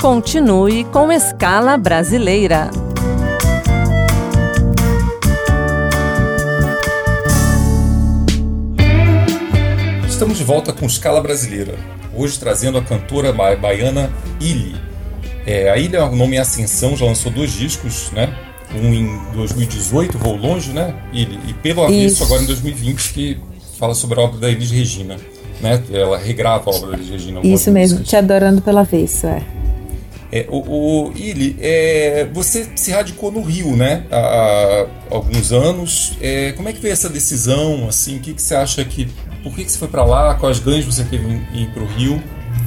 Continue com Escala Brasileira. Estamos de volta com Escala Brasileira, hoje trazendo a cantora baiana Illy. A Illy é um nome em ascensão, já lançou 2 discos, né? Um em 2018, Vou Longe, né? E Pelo Avesso, agora em 2020, que fala sobre a obra da Elis Regina, né? Ela regrava a obra da Elis Regina. Isso mesmo, músicas. Te Adorando Pelo Avesso, Illy, você se radicou no Rio, né? Há alguns anos. Como é que veio essa decisão? Assim, o que você acha que... Por que você foi para lá? Quais ganhos você teve em ir para o Rio?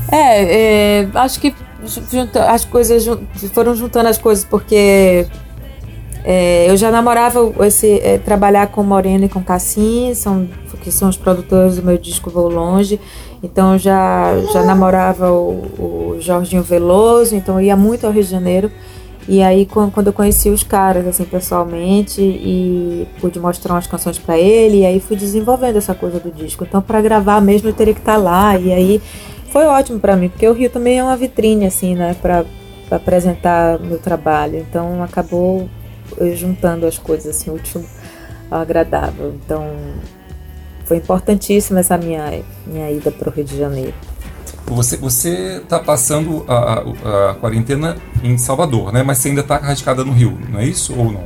Acho que as coisas foram juntando as coisas, porque eu já namorava trabalhar com Moreno e com Cassim, que são os produtores do meu disco Vou Longe. Então já namorava o Jorginho Veloso, então eu ia muito ao Rio de Janeiro. E aí quando eu conheci os caras assim pessoalmente e pude mostrar umas canções para ele, e aí fui desenvolvendo essa coisa do disco. Então para gravar mesmo eu teria que estar lá, e aí foi ótimo para mim, porque o Rio também é uma vitrine assim, né, para apresentar meu trabalho. Então acabou juntando as coisas assim, útil ao agradável. Então foi importantíssima essa minha ida para o Rio de Janeiro. Você está passando a quarentena em Salvador, né? Mas você ainda está radicada no Rio, não é isso ou não?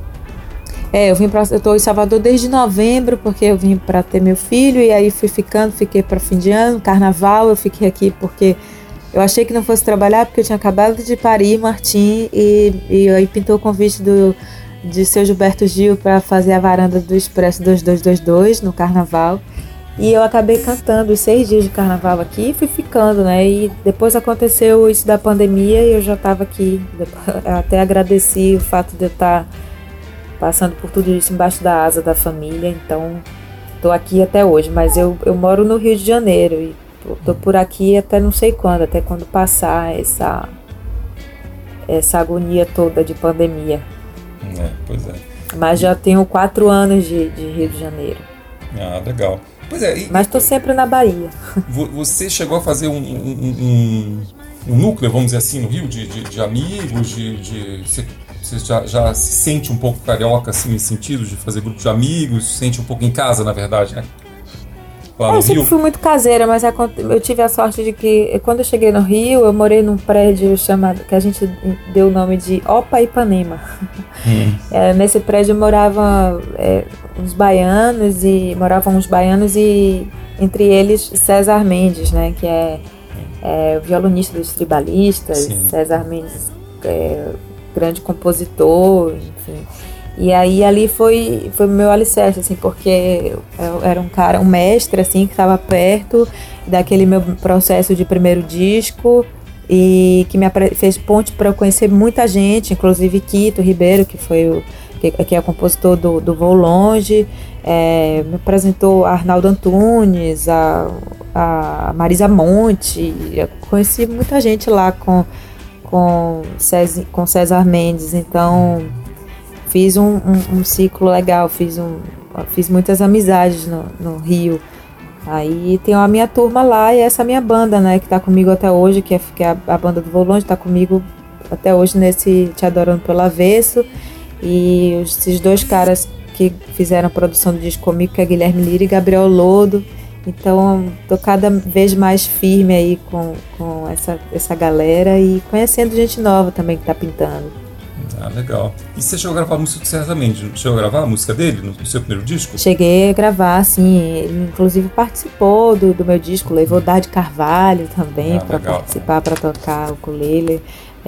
Eu estou em Salvador desde novembro, porque eu vim para ter meu filho, e aí fiquei para fim de ano, carnaval, eu fiquei aqui porque eu achei que não fosse trabalhar, porque eu tinha acabado de parir Martim, e aí pintou o convite de seu Gilberto Gil para fazer a varanda do Expresso 2222 no carnaval. E eu acabei cantando os 6 dias de carnaval aqui e fui ficando, né? E depois aconteceu isso da pandemia e eu já estava aqui. Até agradeci o fato de eu estar passando por tudo isso embaixo da asa da família. Então, estou aqui até hoje. Mas eu moro no Rio de Janeiro e estou por aqui até não sei quando, até quando passar essa agonia toda de pandemia. Pois é. Mas já tenho 4 anos de Rio de Janeiro. Legal. Pois é. Mas estou sempre na Bahia. Você chegou a fazer um núcleo, vamos dizer assim, no Rio, de amigos, você já se sente um pouco carioca, assim, nesse sentido, de fazer grupo de amigos, se sente um pouco em casa, na verdade, né? Eu sempre fui muito caseira, mas eu tive a sorte de que, quando eu cheguei no Rio, eu morei num prédio que a gente deu o nome de Opa Ipanema. Nesse prédio moravam uns baianos, e entre eles César Mendes, né, que é o violonista dos Tribalistas. Sim. César Mendes, grande compositor, enfim. E aí ali foi o meu alicerce, assim, porque eu era um mestre, assim, que estava perto daquele meu processo de primeiro disco e que fez ponte para eu conhecer muita gente, inclusive Quito Ribeiro, que é o compositor do Vou Longe, me apresentou a Arnaldo Antunes, a Marisa Monte. Eu conheci muita gente lá com César Mendes, então fiz um ciclo legal, fiz muitas amizades no Rio. Aí tem a minha turma lá e essa minha banda, né, que tá comigo até hoje, que é a banda do Vou Longe, tá comigo até hoje nesse Te Adorando Pelo Avesso. E esses 2 caras que fizeram a produção do disco comigo, que é Guilherme Lira e Gabriel Lodo. Então tô cada vez mais firme aí com essa galera e conhecendo gente nova também que tá pintando. Legal. E você chegou a gravar a música do César Mendes? Chegou a gravar a música dele no seu primeiro disco? Cheguei a gravar, sim. Ele inclusive participou do meu disco, levou Dade Carvalho também para participar, para tocar o ukulele.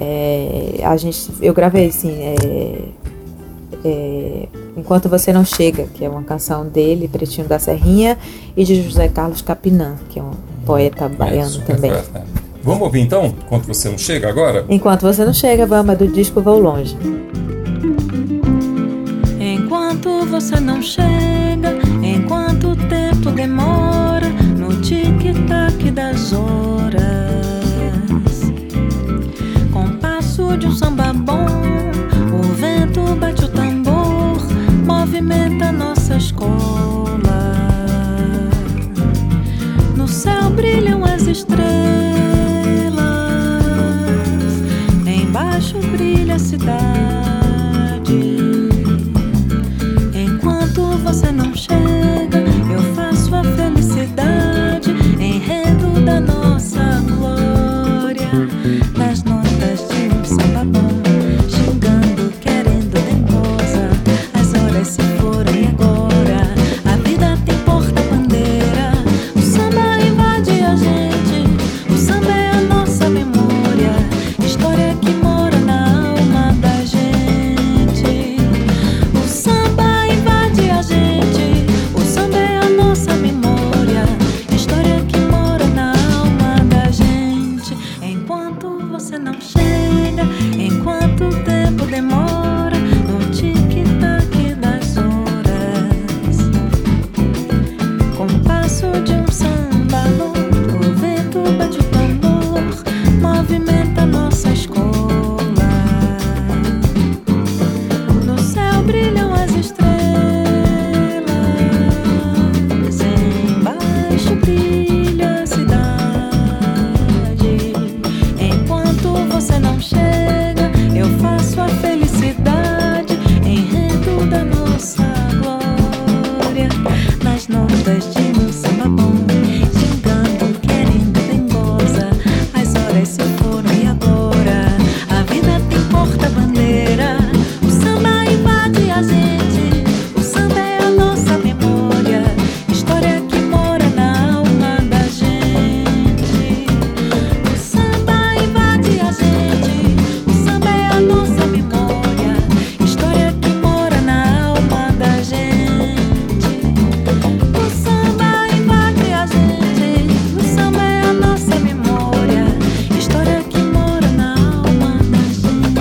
Eu gravei, sim, Enquanto Você Não Chega, que é uma canção dele, Pretinho da Serrinha, e de José Carlos Capinã, que é um poeta baiano também. Vamos ouvir então, Enquanto Você Não Chega agora? Enquanto Você Não Chega, vamos, é do disco Vou Longe. Enquanto você não chega, enquanto o tempo demora, no tic-tac das horas, compasso de um samba bom, o vento bate o tambor, movimenta nossa escola. No céu brilham as estrelas, felicidade. Enquanto você não chega, eu faço a felicidade, enredo da nossa glória, nas notas de um samba bom, xingando, querendo dengosa. As horas se foram e agora a vida tem porta-bandeira. O samba invade a gente, o samba é a nossa memória, história que mora na alma da gente. O samba invade a gente, o samba é a nossa memória, história que mora na alma da gente. Enquanto você não chega, enquanto o tempo demora, no tic-tac das horas, com o passo de um samba longo, o vento bate o tambor, movimenta nossa escola. No céu brilham as estrelas, embaixo brilha a cidade. Enquanto você não chega, eu faço a felicidade, enredo da nossa glória, nas notas de um samba bom, xingando, querendo dengosa. As horas se foram e agora a vida tem porta-bandeira. O samba invade a gente, o samba é a nossa memória, história que mora na alma da gente. O samba invade a gente, o samba é a nossa memória, história que mora na alma da gente. O samba invade a gente, o samba é a nossa memória, história que mora na alma da gente.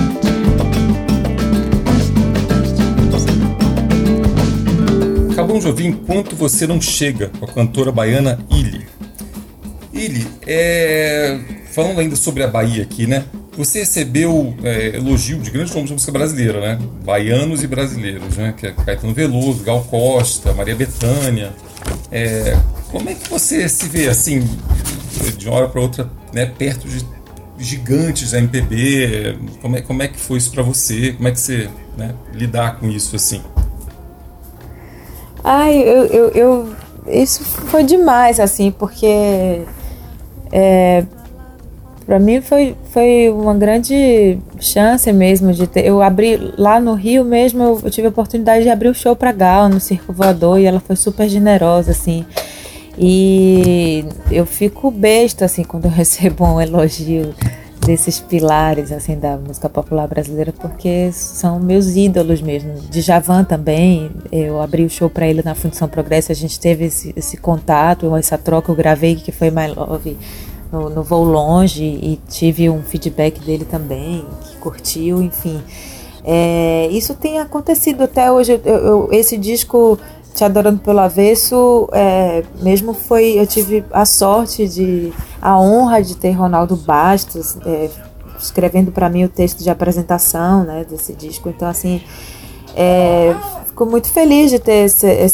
Acabamos de ouvir Enquanto Você Não Chega, com a cantora baiana Illy. Illy, falando ainda sobre a Bahia aqui, né? Você recebeu elogio de grandes nomes da música brasileira, né? Baianos e brasileiros, né? Que é Caetano Veloso, Gal Costa, Maria Bethânia. Como é que você se vê, assim, de uma hora para outra, né, perto de gigantes da MPB? Como é que foi isso para você? Como é que você, né, lidar com isso, assim? Ai, isso foi demais, assim, porque para mim foi uma grande chance mesmo de ter. Eu abri lá no Rio mesmo, eu tive a oportunidade de abrir o show pra Gal no Circo Voador e ela foi super generosa, assim. E eu fico besta, assim, quando eu recebo um elogio desses pilares, assim, da música popular brasileira, porque são meus ídolos mesmo. Djavan também, eu abri o show para ele na Fundição Progresso, a gente teve esse contato, essa troca, eu gravei que foi My Love no Voo Longe e tive um feedback dele também, que curtiu, enfim. Isso tem acontecido até hoje. Esse disco, Te Adorando Pelo Avesso, mesmo eu tive a honra de ter Ronaldo Bastos escrevendo para mim o texto de apresentação, né, desse disco. Então, assim, fico muito feliz de ter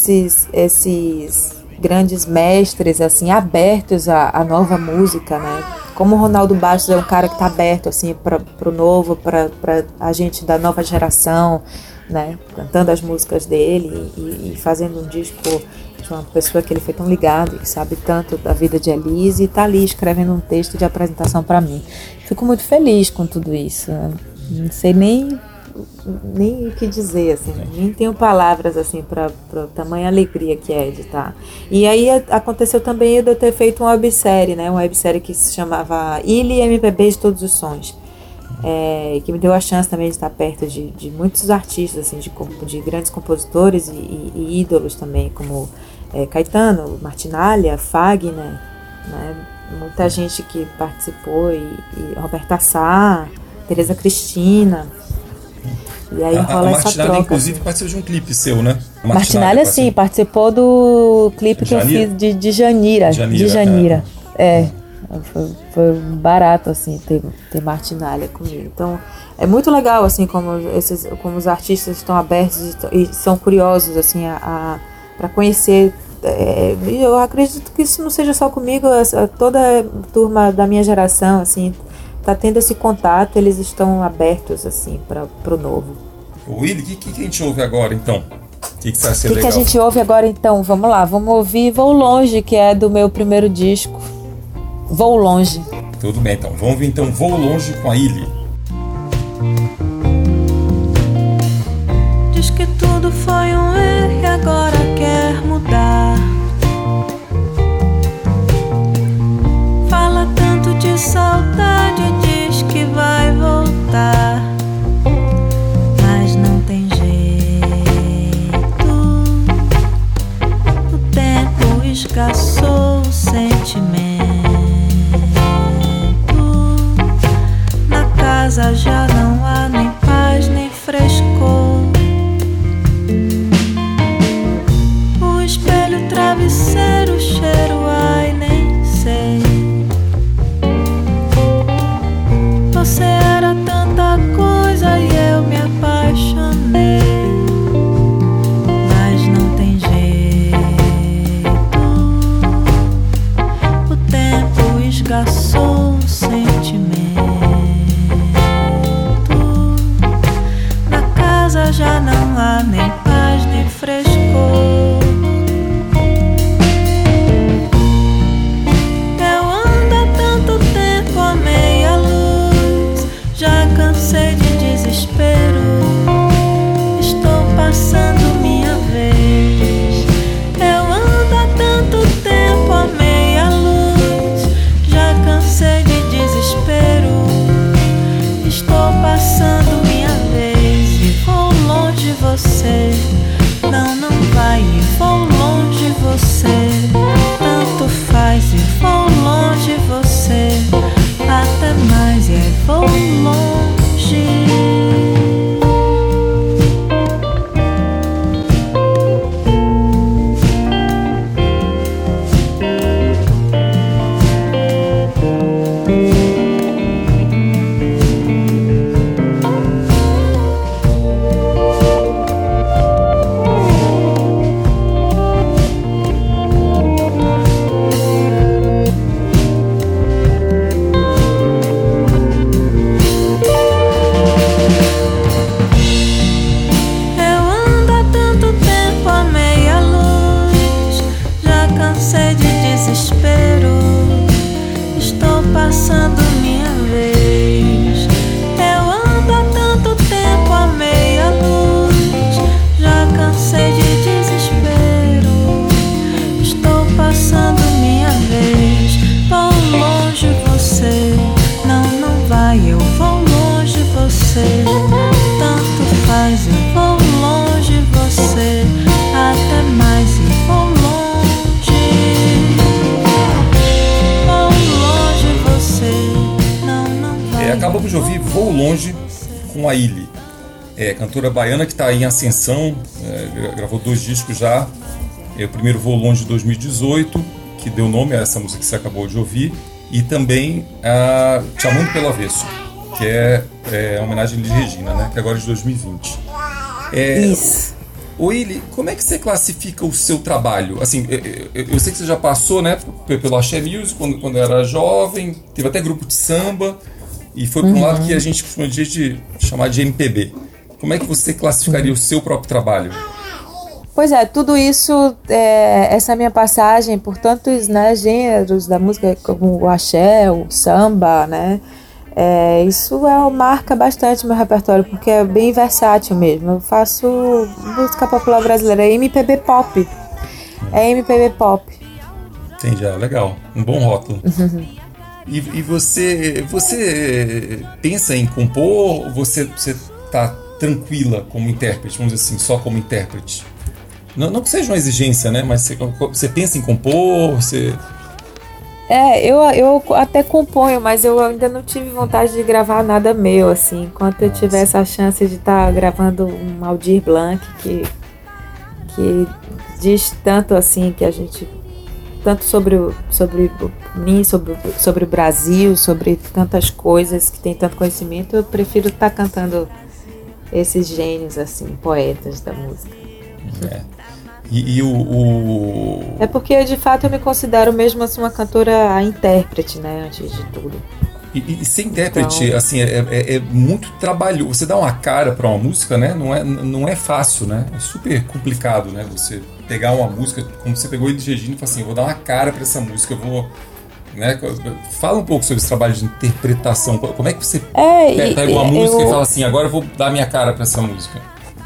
esses grandes mestres, assim, abertos à nova música, né? Como o Ronaldo Bastos é um cara que está aberto, assim, para o novo, para a gente da nova geração, né? Cantando as músicas dele e fazendo um disco de uma pessoa que ele foi tão ligado, que sabe tanto da vida de Elise, e está ali escrevendo um texto de apresentação para mim. Fico muito feliz com tudo isso. Não sei nem o que dizer, assim, nem tenho palavras, assim, para tamanha alegria que é de estar. E aí aconteceu também de eu ter feito uma websérie, né, uma websérie que se chamava Illy MPB de Todos os Sons, que me deu a chance também de estar perto de muitos artistas, assim, de grandes compositores e ídolos também, como Caetano, Martinalha, Fagner, né, muita gente que participou, e Roberta Sá, Tereza Cristina. E aí rola essa troca. Inclusive, participou de um clipe seu, né? Martinalha, sim, participou do clipe que eu fiz de Janira. De Janira. Foi barato, assim, ter Martinalha comigo. Então, é muito legal, assim, como os artistas estão abertos e são curiosos, assim, para conhecer. Eu acredito que isso não seja só comigo, toda a turma da minha geração, assim, tá tendo esse contato, eles estão abertos assim para o novo. Willy, o que a gente ouve agora então? O que você acha legal? O que a gente ouve agora então? Vamos lá, vamos ouvir Vou Longe, que é do meu primeiro disco. Vou Longe. Tudo bem, então. Vamos ouvir então Vou Longe com a Illy. Diz que tudo foi um erro e agora quer mudar. Fala tanto de saudade, diz que vai voltar. Mas não tem jeito, o tempo esgaçou o sentimento. Na casa já não há nem paz nem frescor. O espelho, travesseiro, cheiro, ai nem sei. Você era tanta coisa e eu me apaixonei. Mas não tem jeito, o tempo esgaçou o sentimento. Na casa já não há nem paz nem frescor. Eu ando há tanto tempo a meia luz, já cansei de desespero. Estou passando minha vez. Eu ando há tanto tempo a meia luz, já cansei de desespero. Estou passando minha vez e vou longe você. Não, não vai e vou longe você. Tanto faz e vou longe você. Até mais e vou longe. Acabamos de ouvir Vou Longe com a Illy, cantora baiana que está em ascensão, gravou 2 discos já. O primeiro Vou Longe de 2018, que deu nome a essa música que você acabou de ouvir, e também a Te Amando Pelo Avesso, que é uma homenagem de Regina, né, que agora é de 2020. Isso. Ô Illy, como é que você classifica o seu trabalho? Assim, eu sei que você já passou, né, pelo Axé Music quando era jovem, teve até grupo de samba, e foi para um lado que a gente costuma chamar de MPB. Como é que você classificaria o seu próprio trabalho? Pois é, tudo isso, essa minha passagem por tantos, né, gêneros da música, como o axé, o samba, né, isso marca bastante meu repertório, porque é bem versátil mesmo. Eu faço música popular brasileira, MPB pop. É MPB pop. Entendi, legal. Um bom rótulo. E você pensa em compor ou você tá tranquila como intérprete, vamos dizer assim, só como intérprete? Não que seja uma exigência, né? Mas você pensa em compor, você... Eu até componho, mas eu ainda não tive vontade de gravar nada meu, assim. Enquanto eu tiver essa chance de estar gravando um Aldir Blanc, que diz tanto assim, que a gente... Tanto sobre mim, sobre o Brasil, sobre tantas coisas, que tem tanto conhecimento, eu prefiro estar cantando esses gênios, assim, poetas da música. É porque, de fato, eu me considero mesmo assim uma cantora intérprete, né, antes de tudo. E ser intérprete, então, assim, é muito trabalhoso. Você dá uma cara para uma música, né? Não é fácil, né? É super complicado, né? Você pegar uma música, como você pegou Elis Regina e falar assim, eu vou dar uma cara para essa música, eu vou... Né? Fala um pouco sobre esse trabalho de interpretação. Como é que você pega uma música e fala assim, agora eu vou dar minha cara para essa música?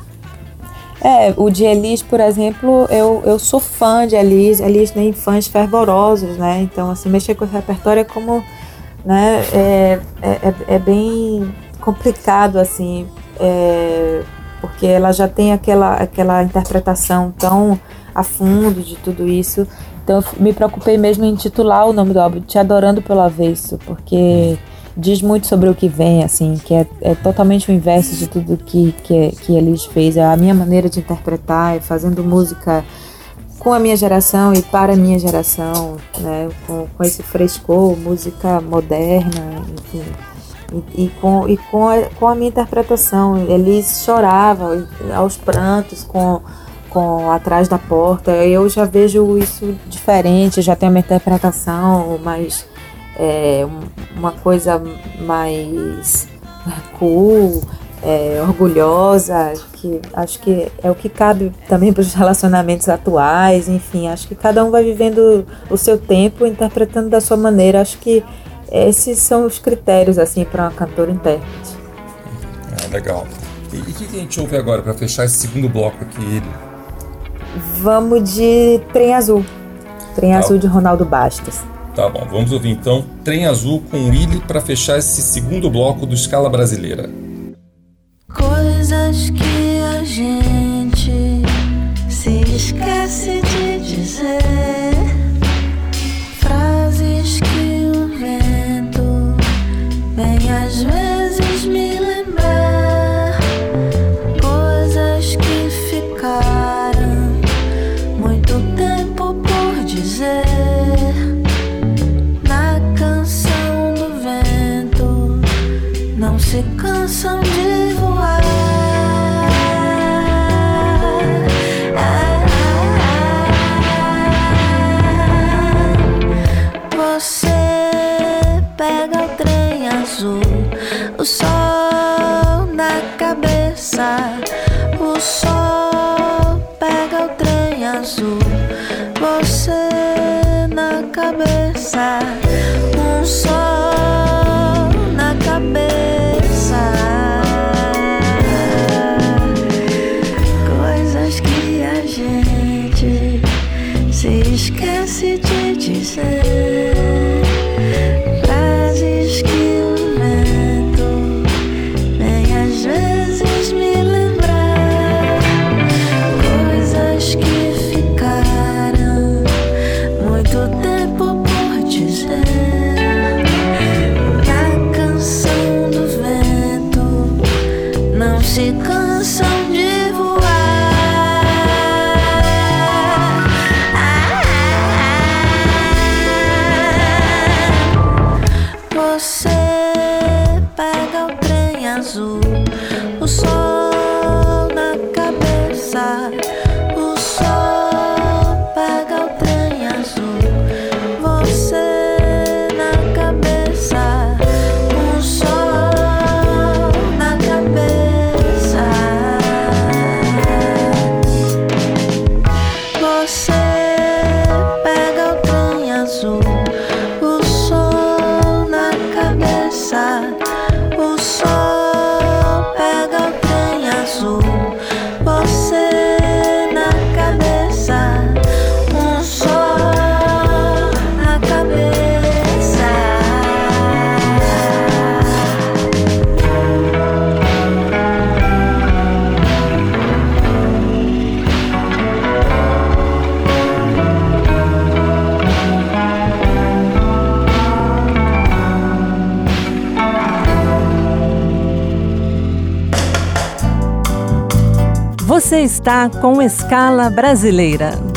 O de Elis, por exemplo, eu sou fã de Elis tem fãs fervorosos, né? Então, assim, mexer com esse repertório é como... Né? É bem complicado, assim, porque ela já tem aquela interpretação tão a fundo de tudo isso. Então eu me preocupei mesmo em titular o nome do álbum, Te Adorando pelo Avesso, porque diz muito sobre o que vem, assim, que é totalmente o inverso de tudo que Elis fez. A minha maneira de interpretar é fazendo música com a minha geração e para a minha geração, né, com esse frescor, música moderna, enfim, e com a minha interpretação. Elis chorava aos prantos com Atrás da Porta. Eu já vejo isso diferente, já tenho uma interpretação mais uma coisa mais cool, orgulhosa, que acho que é o que cabe também para os relacionamentos atuais. Enfim, acho que cada um vai vivendo o seu tempo, interpretando da sua maneira. Acho que esses são os critérios, assim, para uma cantora-intérprete. Legal. E o que a gente ouve agora para fechar esse segundo bloco aqui? Vamos de Trem Azul. Trem Azul de Ronaldo Bastos. Tá bom, vamos ouvir então Trem Azul com Willy para fechar esse segundo bloco do Scala Brasileira. Coisas que a gente se esquece de dizer, frases que o vento vem às vezes me lembrar, coisas que ficaram muito tempo por dizer, na canção do vento não se cansam de voar. Você pega o trem azul, o sol na cabeça. O sol pega o trem azul, você na cabeça. Um sol na cabeça. Coisas que a gente se esquece de dizer, frases que o vento vem às vezes me lembrar, coisas que ficaram muito tempo por dizer, na canção do vento não se cansam de voar. Você pega o trem azul, o sol na cabeça. O sol pega o trem azul, você na cabeça. Um sol na cabeça. Você pega o trem azul, o sol na cabeça. O sol pega o trem azul, você na cabeça. Um sol na cabeça. Você está com Scala Brasileira.